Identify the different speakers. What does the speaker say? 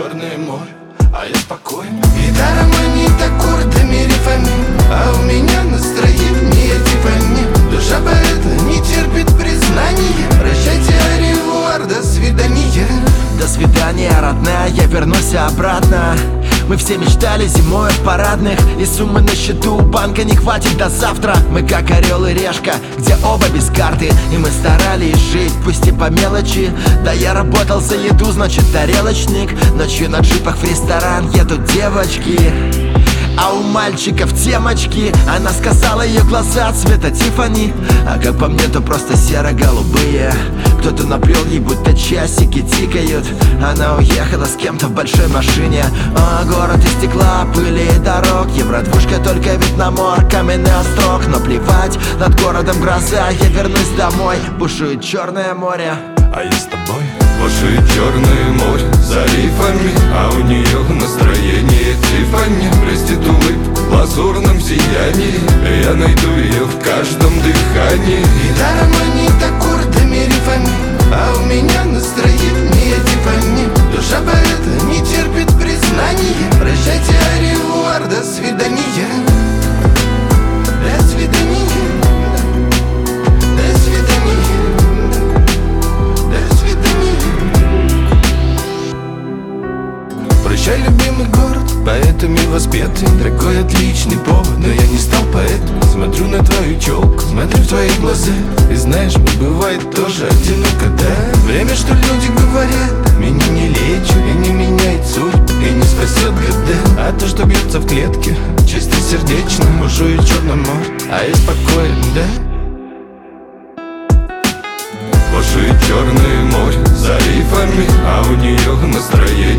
Speaker 1: Черное море, а я спокоен. Гитара манит аккордами, рифами, а у меня настроение типа не. Душа поэта не терпит признания. Прощайте, аревуар, до свидания.
Speaker 2: До свидания, родная, я вернусь обратно. Мы все мечтали зимой в парадных, и суммы на счету банка не хватит до завтра. Мы как орел и решка, где оба без карты, и мы старались жить, пусть и по мелочи. Да я работал за еду, значит тарелочник. Ночью на джипах в ресторан едут девочки, а у мальчиков темочки. Она сказала, ее глаза цвета Тиффани, а как по мне, то просто серо-голубые. Кто-то наплел ей, будто часики тикают. Она уехала с кем-то в большой машине. Город из стекла, пыли и дорог. Евро-двушка, только вид на мор, каменный острог. Но плевать, над городом гроза. Я вернусь домой, бушует Черное море,
Speaker 1: а я с тобой. Бушует Черное море за рифами, а у нее настроение Тиффани. Блестит улыбка в лазурном сиянии. Я найду ее в каждом дыхании. Гитара манит аккордами, рифами, а у меня настроение Тиффани. Душа поэта не терпит признания. Прощайте, аревуар, до свидания. До свидания. До свидания. Прощай, любимый город, поэтами воспетый. Такой отличный повод, но я не стал поэтом. Смотрю на твою челку, смотрю в твои глаза. И знаешь, мне бывает тоже одиноко, да. Время, что люди говорят, меня не лечит и не меняет суть, и не спасет года. А то, что бьется в клетке, чисто сердечно. Бушует Черное море, а я спокоен, да. Бушует Черное море за рифами, а у нее настроение